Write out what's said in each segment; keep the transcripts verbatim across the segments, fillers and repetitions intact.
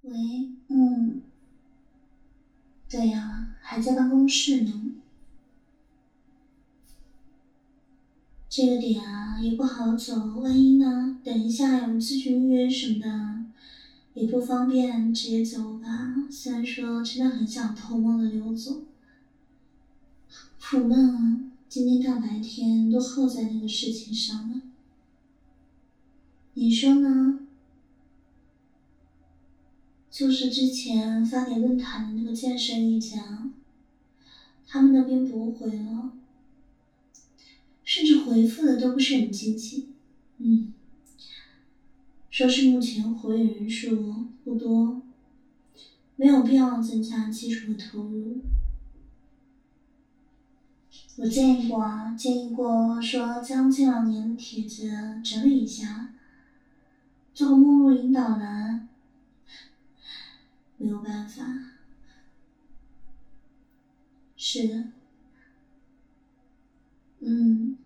喂，嗯，对呀，还在办公室呢。这个点啊也不好走，万一呢，等一下有咨询预约什么的，也不方便直接走吧。虽然说真的很想偷摸的溜走，苦闷啊，今天大白天都耗在那个事情上了。你说呢？就是之前发给论坛的那个健身瑜伽，他们那边驳回了，甚至回复的都不是很积极。嗯，说是目前活跃人数不多，没有必要增加基础的投入。我建议过啊，建议过说将近两年的帖子整理一下，做个目录引导栏。没有办法。是的。嗯。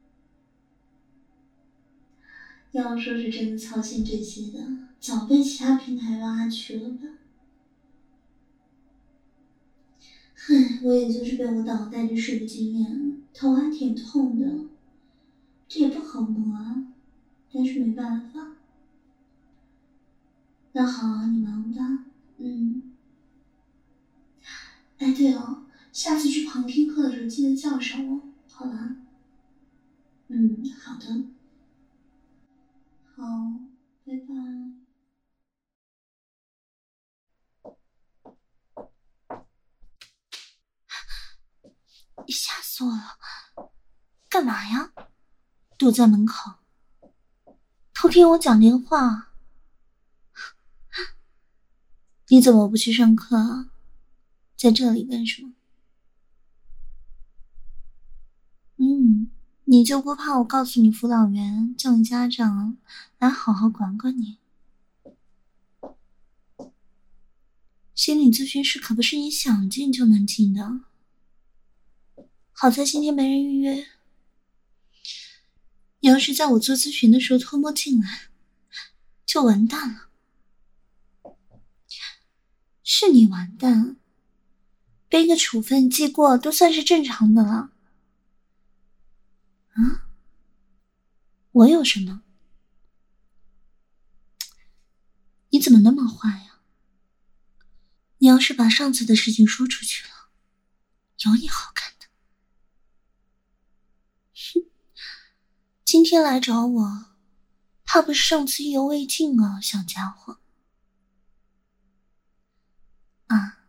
要说是真的操心这些的，早被其他平台挖去了吧。唉，我也就是被我倒带着水的经验，头还挺痛的，这也不好磨啊，但是没办法。那好，你忙吧。嗯。哎，对了，下次去旁听课的时候记得叫上我，好吧？嗯，好的。好，拜拜。 吓死我了！干嘛呀？躲在门口，偷听我讲电话？你怎么不去上课啊？在这里干什么？嗯，你就不怕我告诉你辅导员，叫你家长来好好管管你？心理咨询室可不是你想进就能进的。好在今天没人预约。你要是在我做咨询的时候偷摸进来，就完蛋了。是你完蛋，背个处分记过都算是正常的了。啊？我有什么？你怎么那么坏呀？你要是把上次的事情说出去了，有你好看的。哼，今天来找我，怕不是上次意犹未尽啊，小家伙。啊，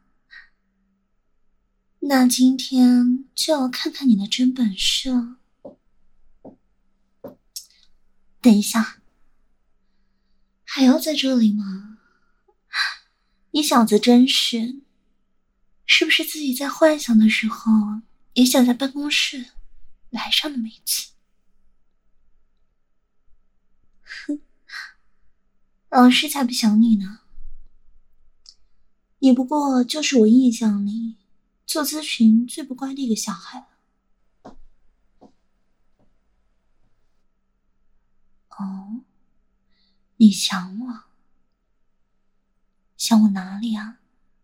那今天就要看看你的真本事了。等一下，还要在这里吗？你小子真是，是不是自己在幻想的时候也想在办公室来上那么一次？哼，老师才不想你呢。你不过就是我印象里做咨询最不乖的一个小孩了。哦，你想我？想我哪里啊？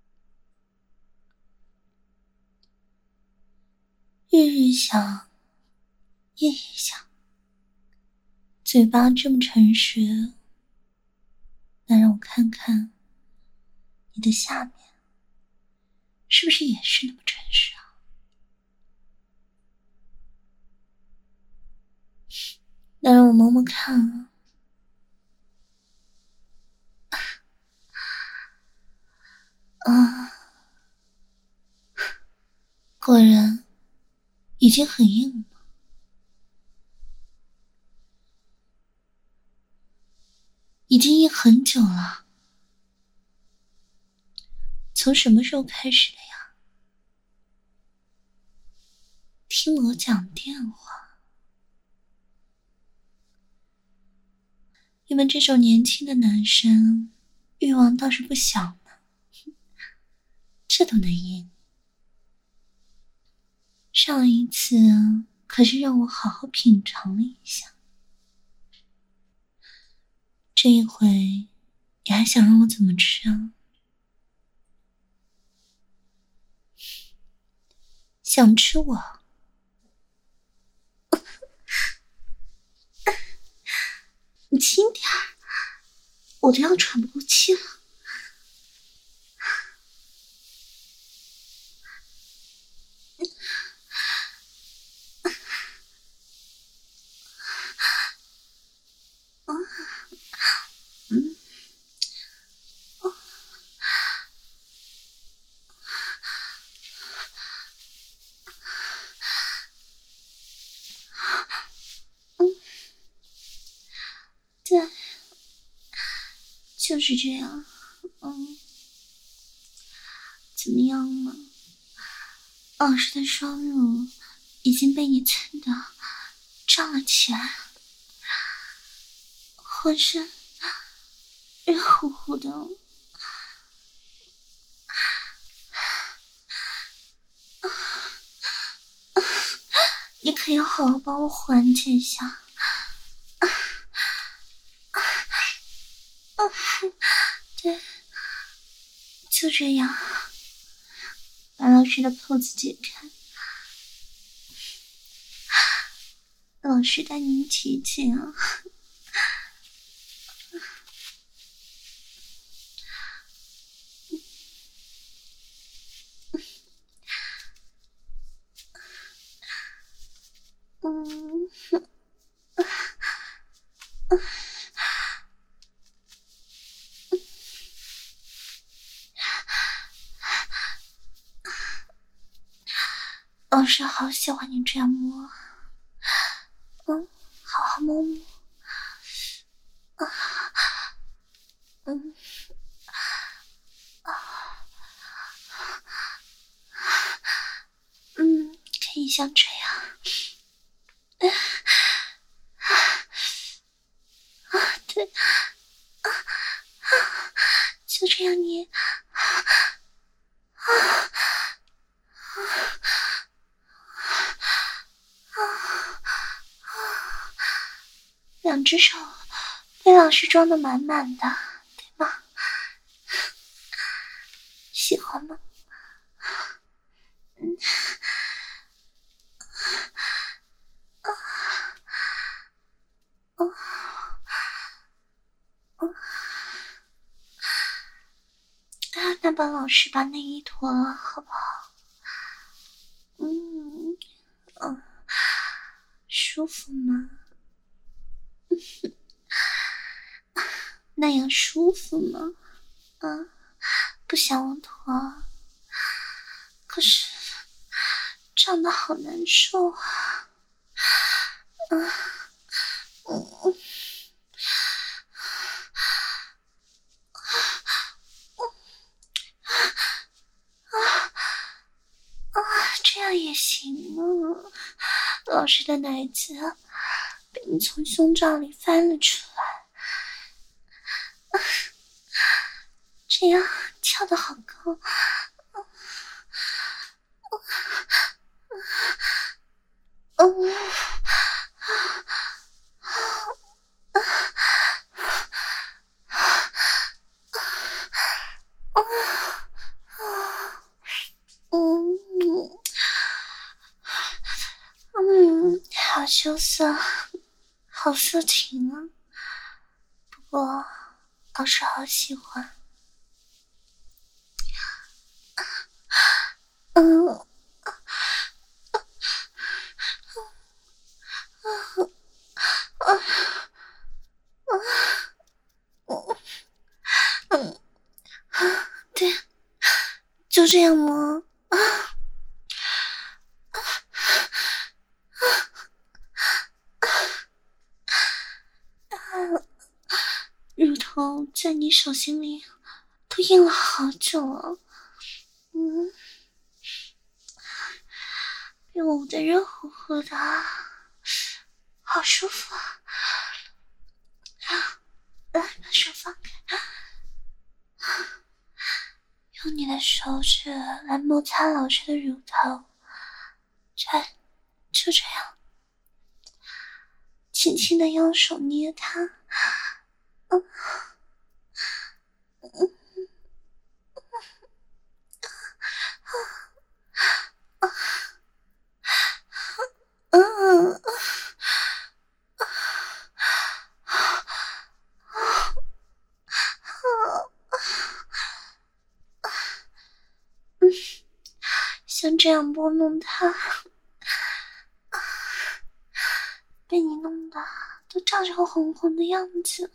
日日想，夜夜想，嘴巴这么诚实，那让我看看你的下面是不是也是那么诚实啊？那让我摸摸看啊。啊，果然已经很硬了。已经硬很久了。从什么时候开始的呀？听我讲电话。你们这种年轻的男生，欲望倒是不小呢，这都能硬。上一次可是让我好好品尝了一下，这一回你还想让我怎么吃啊？想吃我？你轻点儿，我都要喘不过气了。嗯，哦，嗯，对，就是这样。嗯，怎么样嘛？老师的双乳已经被你蹭的胀了起来，浑身热乎乎的。你可要好好帮我缓解一下。对，就这样，把老师的扣子解开，老师带你一起解啊。嗯，老师好喜欢你这样摸，嗯，好好摸摸，啊，嗯，啊，嗯，可以像这样，啊，对，啊，就这样捏，啊，两只手被老师装得满满的，对吗？喜欢吗？嗯，啊，啊，啊，啊，那帮老师把内衣脱了，好不好？嗯，嗯，舒服吗？那样舒服吗？啊，不想我脱，可是胀得好难受啊！啊，嗯嗯，啊，这样也行啊！老师的奶子被你从胸罩里翻了出来，啊，这样跳得好高。嗯，嗯，嗯，好羞涩，好色情啊！不过老师好喜欢。嗯，嗯，对，就这样吗？啊，乳头在你手心里都印了好久了，嗯，被我捂得热乎乎的，好舒服啊！来，把手放开，用你的手指来摩擦老师的乳头，对，就这样，轻轻的用手捏它，嗯， 嗯，像这样拨弄它，被你弄得都涨成红红的样子，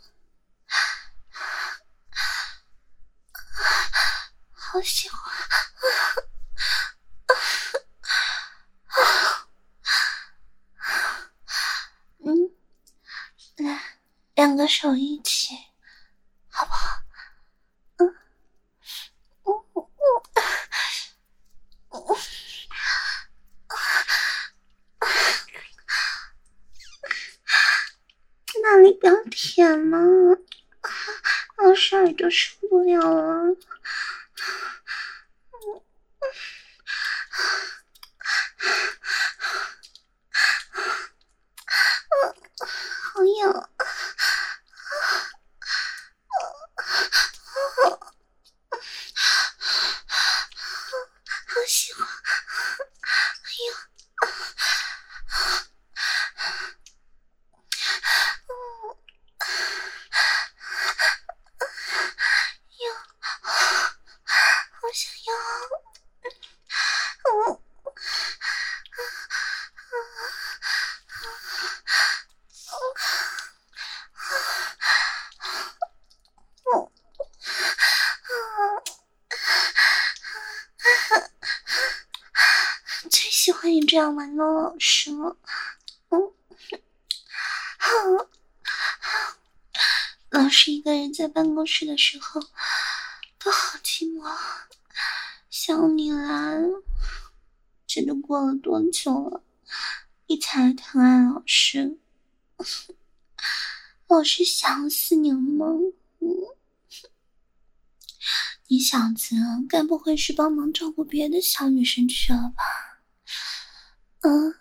好喜欢。嗯，来，两个手一起，好不好？嗯，嗯嗯嗯，哪里不要舔呢？老师耳朵受不了了。好痒。好喜欢。哎呦。哟，好想要。嗯。最喜欢你这样玩弄老师了。嗯，好。老师一个人在办公室的时候都好寂寞，想你来。这都过了多久了，你才疼爱老师？老师想死你了吗？嗯，你小子该不会是帮忙照顾别的小女生去了吧？嗯，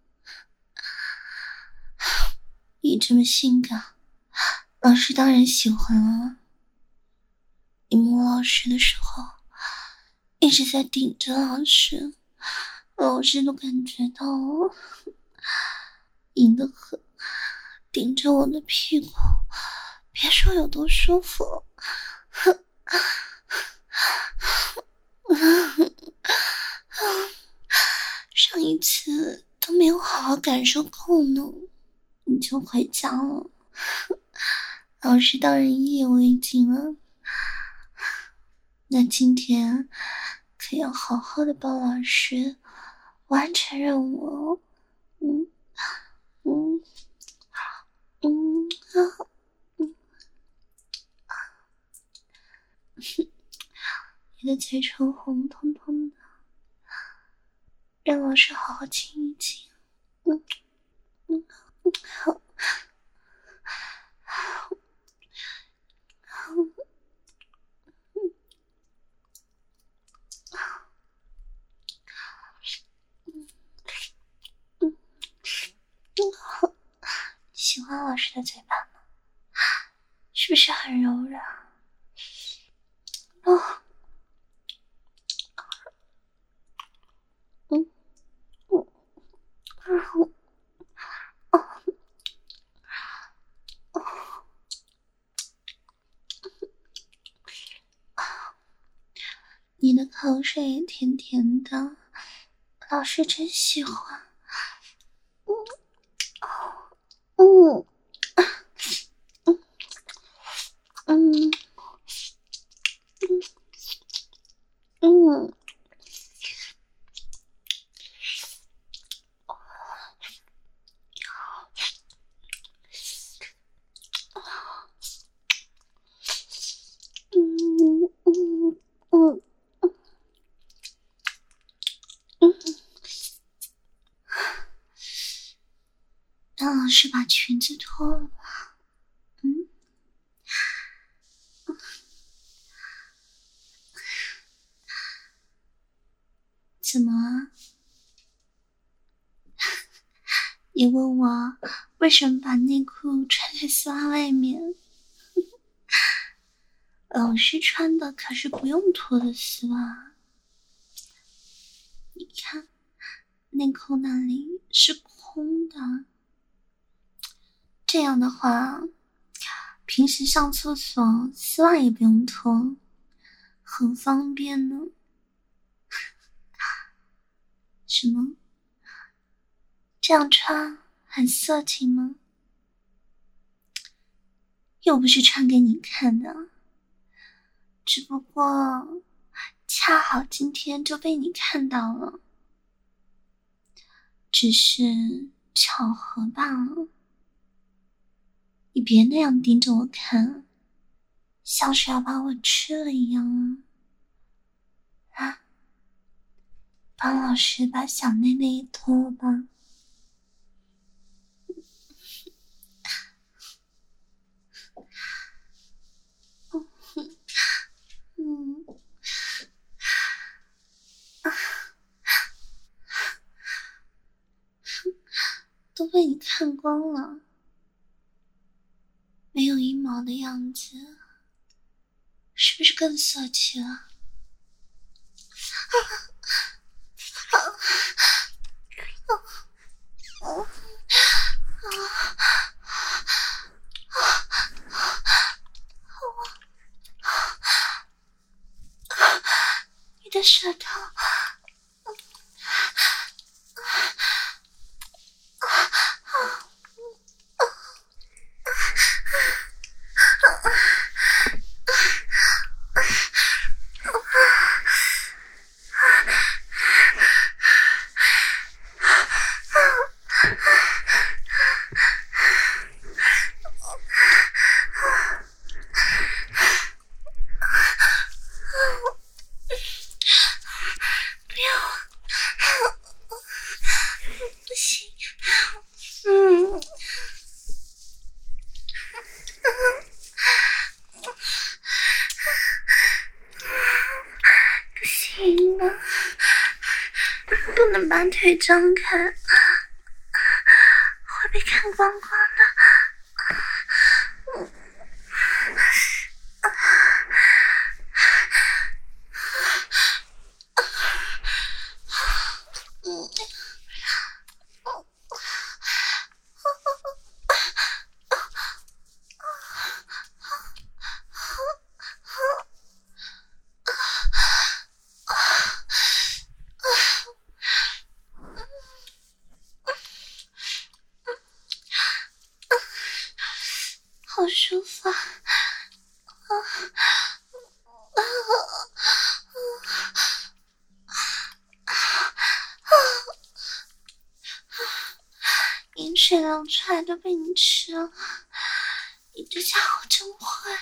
你这么性感，老师当然喜欢了。你摸老师的时候一直在顶着老师，老师都感觉到了，硬得很，顶着我的屁股，别说有多舒服。上一次都没有好好感受够呢，你就回家了。老师当然意犹未尽了。那今天可要好好的帮老师完成任务哦。嗯嗯嗯啊嗯，你的嘴唇红彤彤的，让老师好好亲一亲。嗯嗯嗯，好。好。好。嗯嗯，好。喜欢老师的嘴巴吗？是不是很柔软？哦。嗯嗯嗯哦哦。你的口水也甜甜的，老师真喜欢。嗯哦嗯嗯嗯嗯。嗯嗯嗯嗯，让老师把裙子脱了吧。嗯，怎么了？你问我为什么把内裤穿在丝袜外面？ 老师穿的可是不用脱的丝袜，你看内裤那里是空的，这样的话平时上厕所丝袜也不用脱，很方便呢。什么？这样穿很色情吗？又不是穿给你看的，只不过恰好今天就被你看到了，只是巧合罢了。你别那样盯着我看，像是要把我吃了一样啊！啊，帮老师把小内内一脱吧。嗯，都被你看光了，没有阴毛的样子，是不是更色气了？你的舌头把腿张开，会被看光光的。好舒服啊！饮水流出来都被你吃了，你这家伙真坏！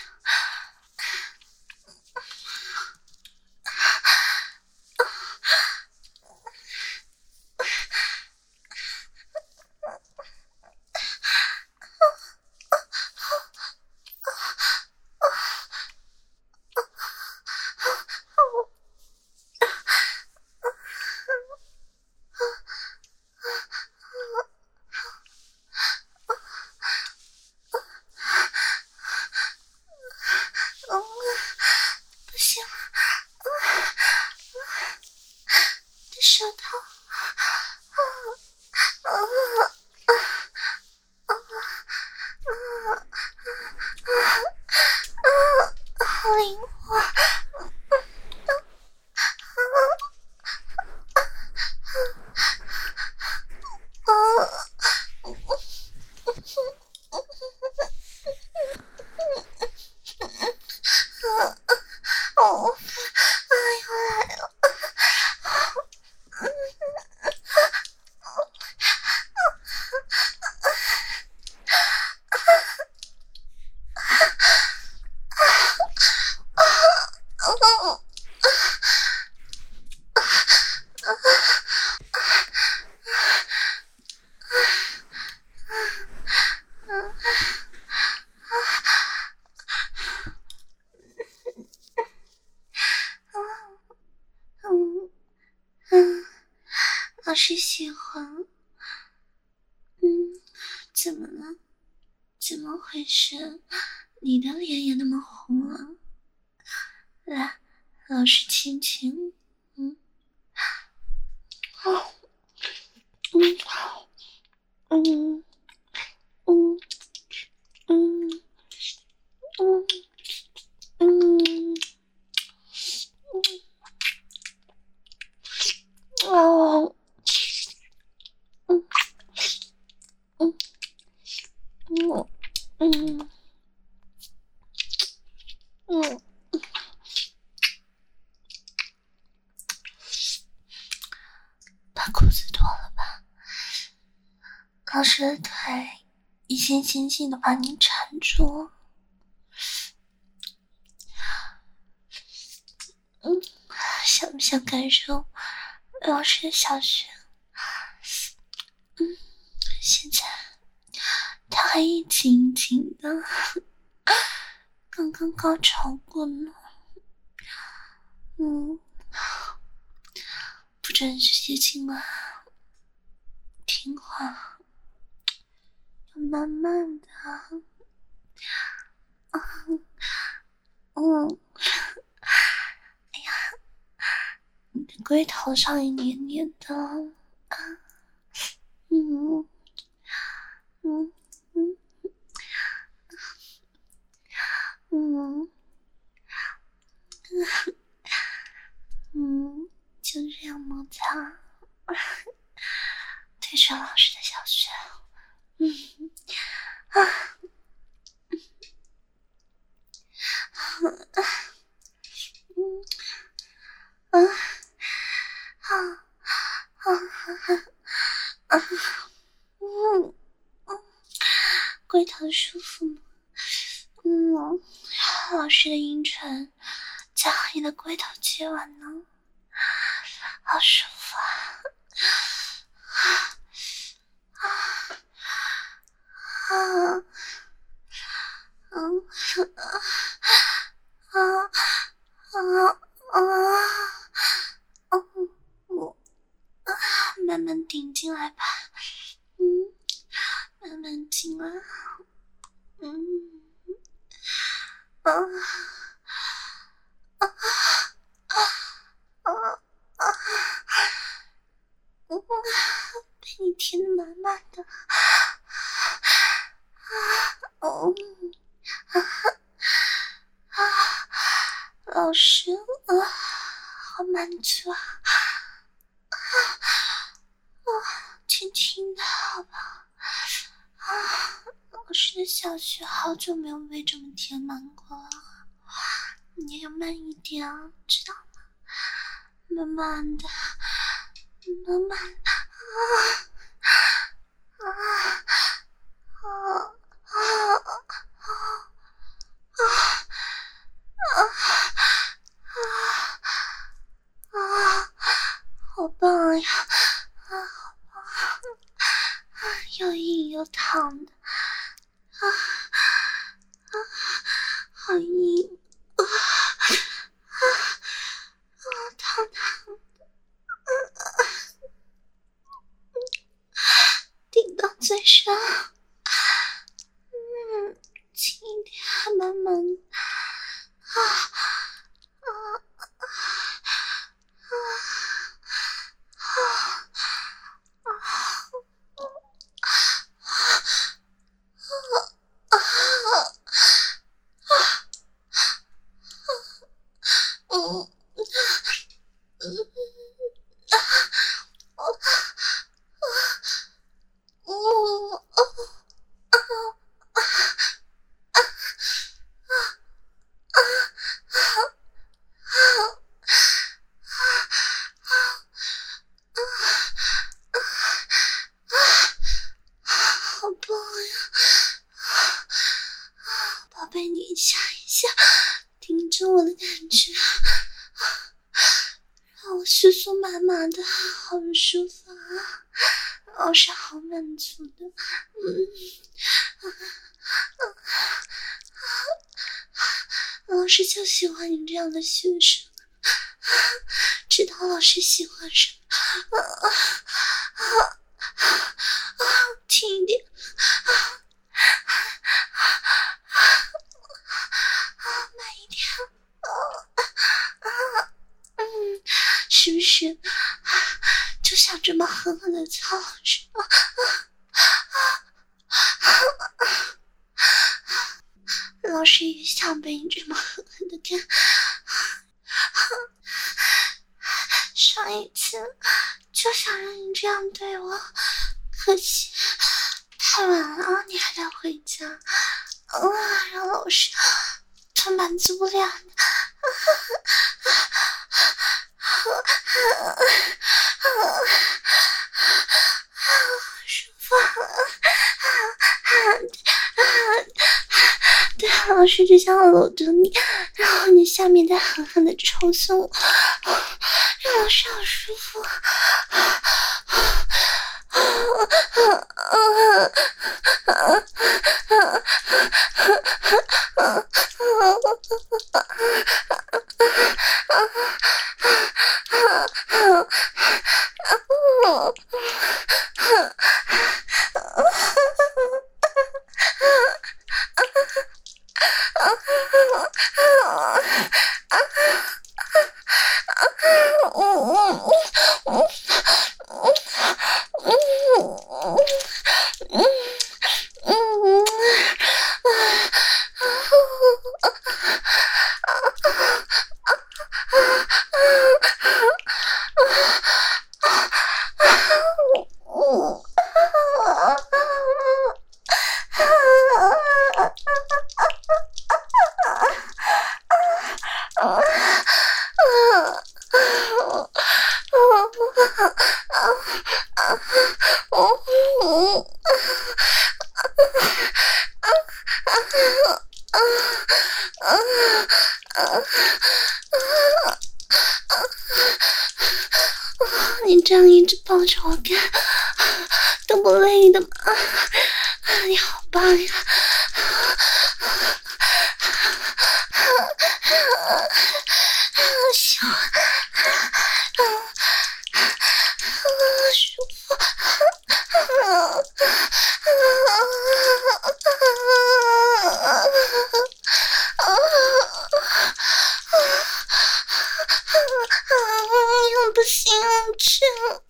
老师喜欢。嗯，怎么了？怎么回事？你的脸也那么红了？ 来，老师亲亲。嗯，好，嗯，嗯，嗯，嗯，嗯，嗯，嗯，哦，嗯，嗯，嗯，嗯，嗯。把裤子脱了吧，老师的腿已经紧紧的把你缠住。嗯，想不想感受老师的小穴？嗯，现在他还一紧紧的，刚刚高潮过呢。嗯，不准直接进来，听话，要慢慢的。嗯嗯，哎呀，你的龟头上一黏黏的。啊，嗯嗯嗯嗯嗯，就这样摩擦，对着老师的小穴。嗯啊啊嗯啊啊啊啊啊嗯嗯，龟头舒服吗？嗯，老师的阴唇将你的龟头接吻呢，好舒服啊！啊啊嗯啊啊啊啊！我啊，慢慢顶进来吧，嗯，慢慢进来，嗯啊啊啊啊！嗯，被你填的满满的，哦，啊，老师啊，好满足啊，啊，轻轻的好吧，啊，老师的小穴好久没有被这么填满过了，你要慢一点啊，知道吗？慢慢的，慢慢的，啊啊啊啊啊！啊啊啊！好棒呀！啊，好棒！啊，又硬又烫的，啊啊，好硬！啊啊啊！烫烫的，顶到嘴上，嗯，轻一点，慢慢啊啊啊啊啊啊啊！嗯嗯嗯好棒呀！宝贝，你一下一下盯着我的感觉，让我酥酥麻麻的，好舒服啊！老师好满足的，嗯，老师就喜欢你这样的学生，知道老师喜欢什么，啊啊啊啊！轻一点，啊啊啊啊！慢一点。 嗯，是不是就想这么狠狠的操是吗？老师也想被你这么狠狠的干。上一次就想让你这样对我，可惜太晚了，你还得回家。啊，让老师他满足不了你。舒服。对，老师就想搂着你，然后你下面再狠狠的抽送我，让老师好舒服。你这样一直抱着我干，都不累的吗？你好棒呀！行，舒服。我不行，我去了。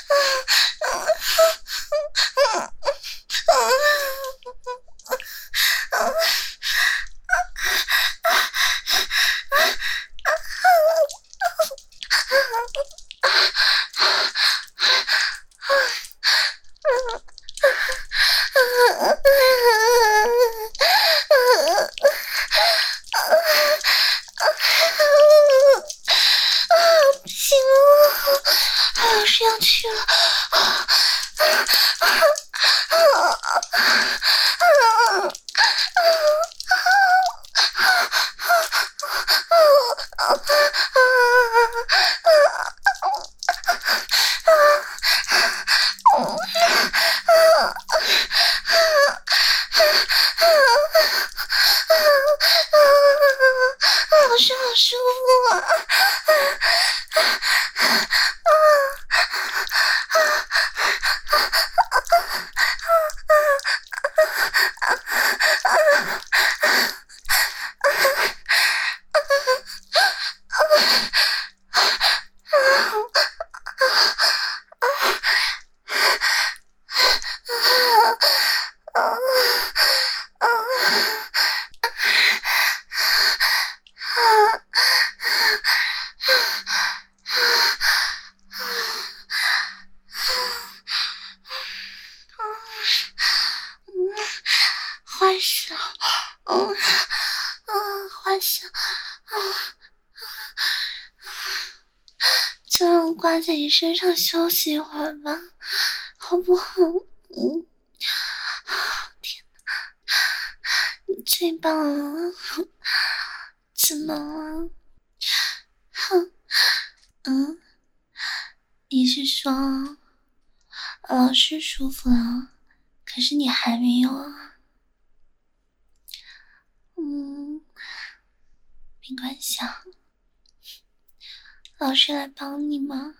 不行了，老师要去了。老师好舒服啊！坏死了，嗯嗯，坏死了，啊啊！就让我挂在你身上休息一会儿吧，好不好？嗯，天哪，你最棒了！怎么了？哼，嗯，你是说老师舒服了，可是你还没有啊？嗯，没关系啊，老师来帮你吗？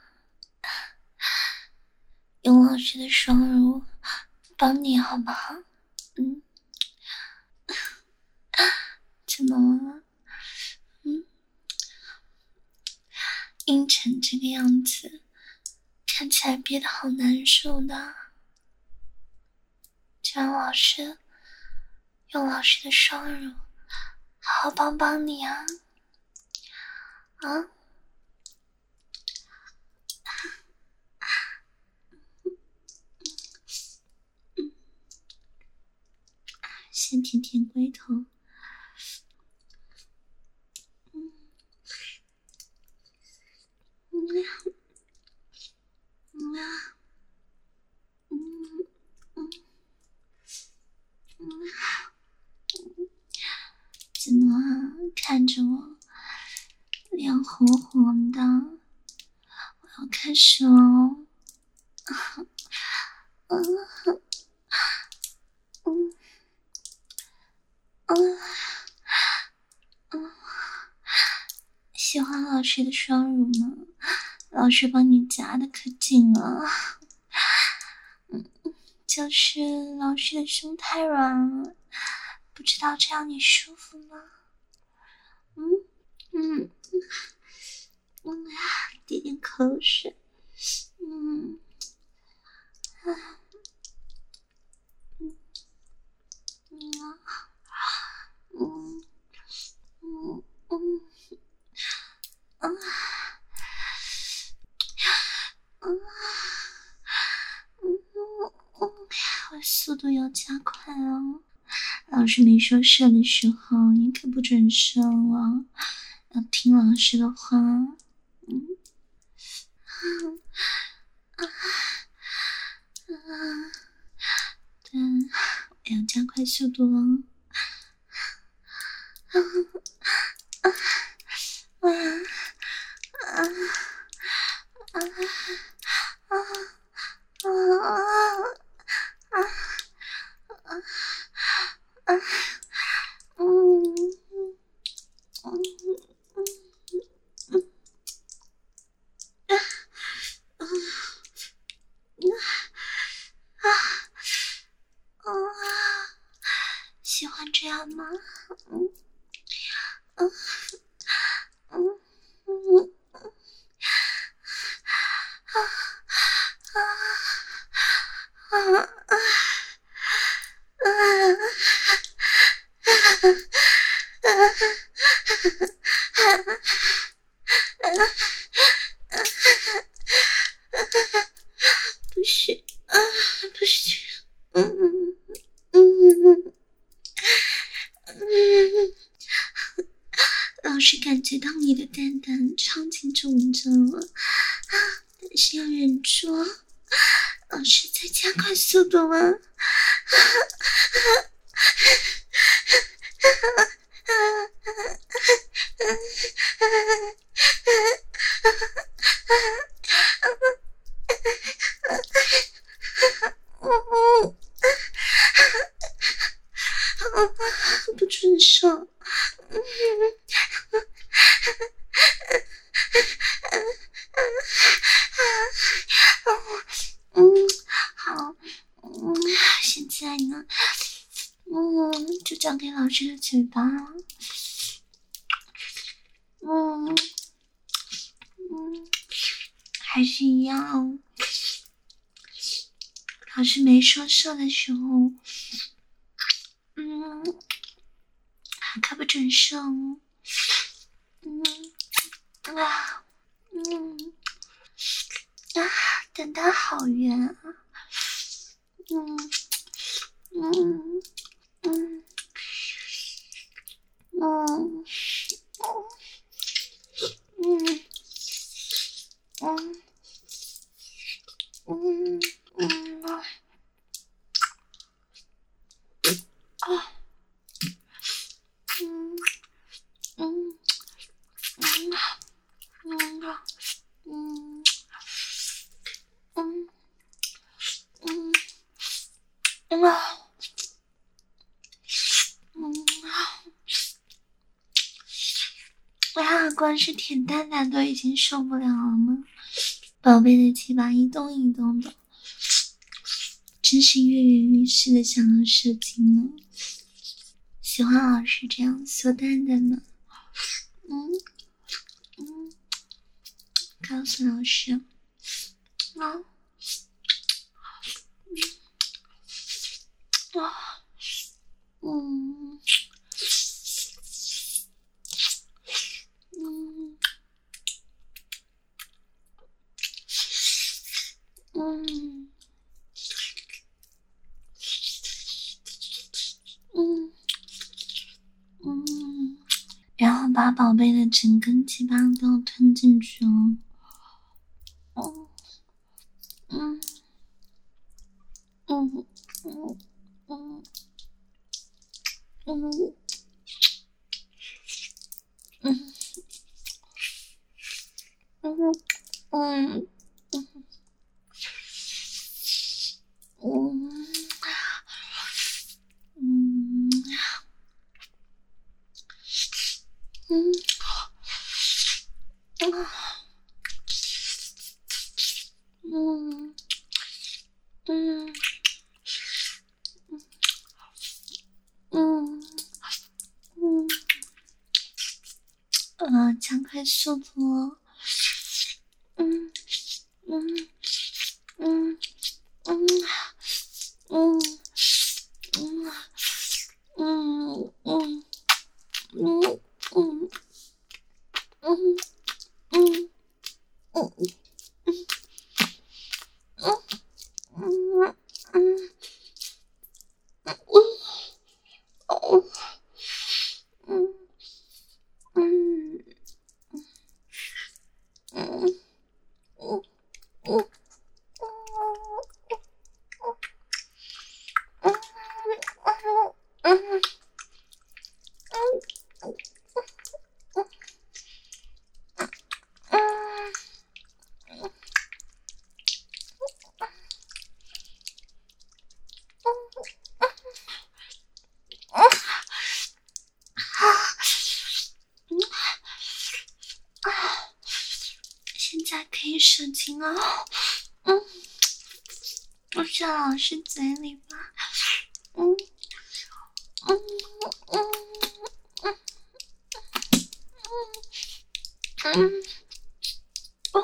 用老师的双乳帮你好不好？嗯，怎么了？嗯， 硬成这个样子，看起来憋得好难受的。就让老师用老师的双乳好好帮帮你啊！啊！先舔舔龟头。嗯嗯嗯啊嗯嗯嗯，怎么啊？看着我，脸红红的，我要开始喽！嗯嗯嗯嗯，喜欢老师的双乳吗？老师帮你夹的可紧了。嗯，就是老师的胸太软了，不知道这样你舒服吗？嗯嗯嗯呀，滴点口水。嗯啊嗯嗯啊嗯嗯嗯嗯嗯嗯嗯，我速度要加快哦。老师没说射的时候，你可不准射了，要听老师的话。嗯啊啊！对，我要加快速度了。啊啊啊啊啊啊啊啊啊啊！嗯嗯嗯嗯啊啊！喜欢这样吗？嗯嗯嗯嗯啊啊啊啊！不是啊，不是，嗯嗯嗯嗯，老师感觉到你的蛋蛋超级肿着了啊，但是要忍住，老师在加快速度了。不准射。嗯，好，嗯，现在呢，嗯，就交给老师的嘴巴了。嗯嗯，还是一样。老师没说射的时候，嗯，可不准射哦。嗯啊嗯啊，蛋蛋好圆啊。嗯嗯嗯嗯嗯嗯嗯嗯啊啊嗯嗯嗯嗯啊嗯嗯嗯嗯啊嗯啊！哇，光是舔蛋蛋都已经受不了了吗？宝贝的鸡巴一动一动的，真是跃跃欲试的想要射精呢。喜欢老师这样缩蛋蛋的，嗯嗯告诉老师。啊，啊，嗯，嗯，嗯，嗯，嗯，然后把宝贝的整根鸡巴都吞进去哦。哦，嗯，嗯，嗯，嗯，嗯，嗯，嗯，嗯，嗯，嗯，嗯，嗯，嗯，嗯，嗯，呃，加快速度哦。嗯，嗯，嗯，嗯，嗯，嗯，嗯，嗯，嗯，嗯，嗯，嗯，嗯，嗯，嗯，哦，嗯，嗯，嗯，嗯，嗯，嗯，现在可以射精了。嗯，我在老师嘴里吧。嗯，嗯，嗯，嗯，嗯，哦，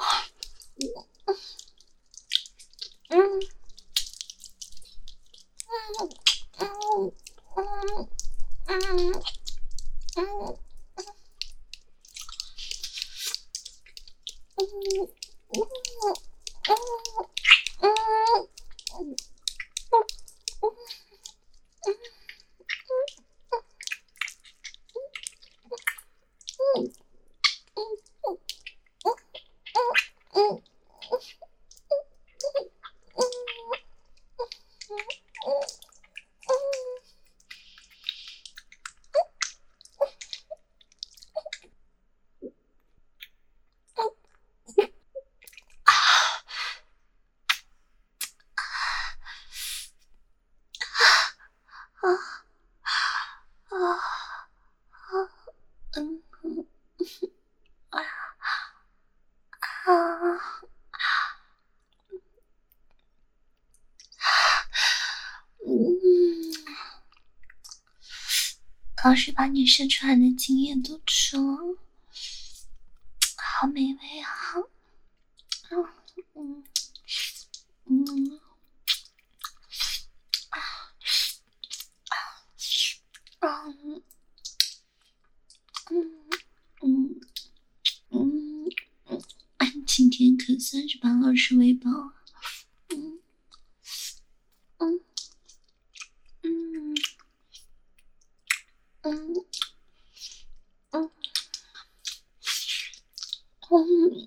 嗯，嗯，嗯，嗯，嗯，嗯，老师把你射出来的精液都吃了，好美味啊！嗯，嗯，啊，嗯，嗯，嗯，嗯，今天可算是把老师喂饱了。嗯，嗯，嗯，嗯，嗯，嗯，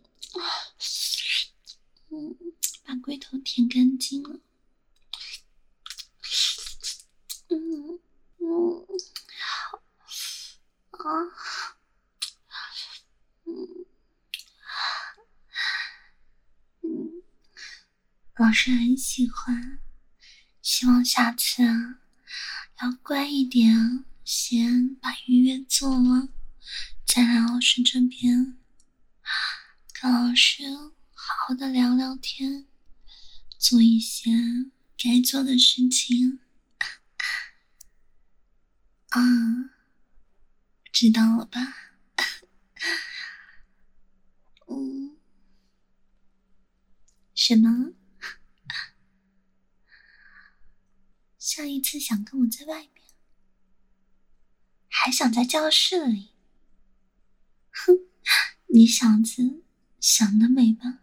嗯，把龟头舔干净了。嗯，嗯，好啊，嗯，嗯，老师很喜欢，希望下次啊要乖一点啊，先把预约做了，再来老师这边跟老师好好的聊聊天，做一些该做的事情啊，知道了吧？嗯， 什么？下一次想跟我在外面，还想在教室里？哼，你小子想得美吧？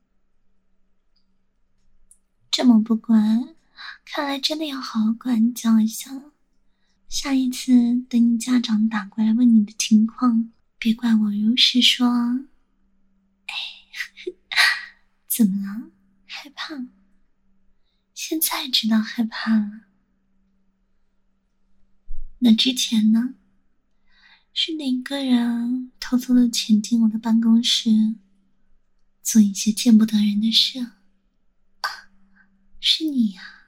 这么不乖，看来真的要好好管教一下了。下一次等你家长打过来问你的情况，别怪我如实说。哎，怎么了？害怕？现在知道害怕了？那之前呢？是哪个人偷偷的潜进我的办公室，做一些见不得人的事？啊，是你呀！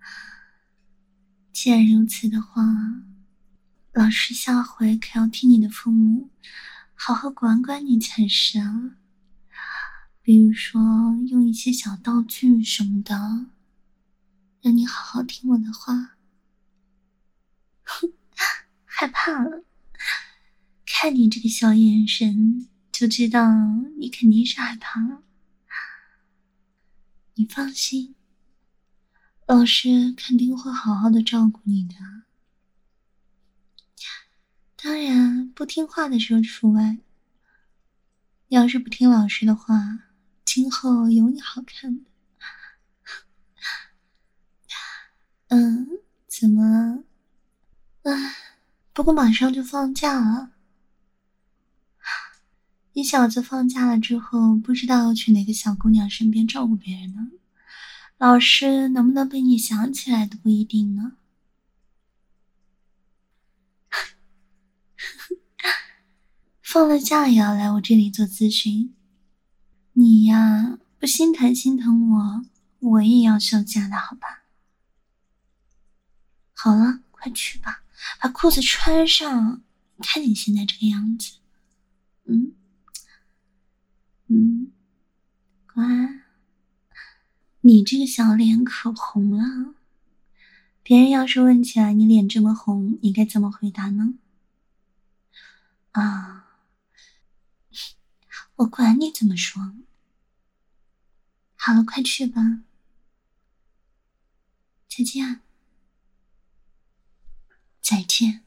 既然如此的话，老师下回可要替你的父母好好管管你才是啊。比如说用一些小道具什么的，让你好好听我的话。哼，害怕了？看你这个小眼神就知道你肯定是害怕了。你放心，老师肯定会好好的照顾你的。当然不听话的时候除外，要是不听老师的话，今后有你好看的。嗯，怎么了？唉，不过马上就放假了。你小子放假了之后，不知道要去哪个小姑娘身边照顾别人呢？老师能不能被你想起来都不一定呢。放了假也要来我这里做咨询，你呀，不心疼心疼我，我也要休假的好吧？好了，快去吧，把裤子穿上，看你现在这个样子。嗯嗯，乖，你这个小脸可红了，别人要是问起来你脸这么红，你该怎么回答呢？啊，我管你怎么说。好了，快去吧，再见。再见。